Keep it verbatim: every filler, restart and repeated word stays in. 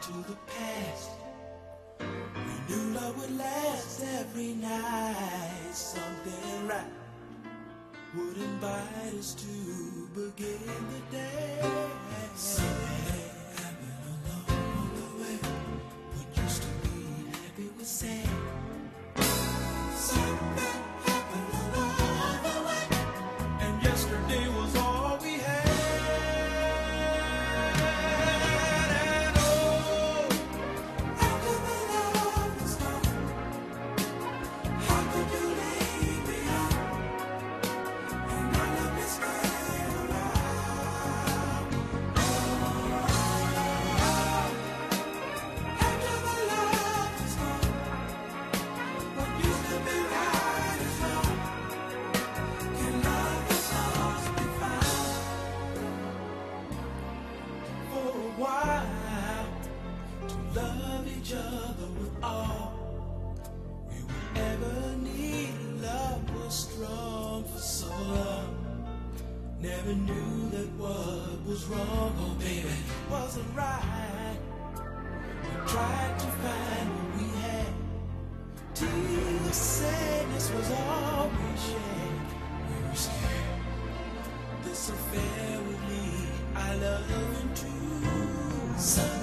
to the past. We knew love would last every night. Something right would invite us to begin the day. Something happened along the way. What used to be happy was sad. Something happened along the way, and yesterday was all we had. And oh, after the love was gone, how could you leave me on? And I love me stay around. Oh, after the love was gone, what used to be right is wrong. Can love and lost be found? For a while, to love each other with all we would ever need. Love was strong for so long. Never knew that what was wrong, oh baby, wasn't right. We tried to find what we had. Tears, sadness was all we shared. We were scared this affair would lead our love into something.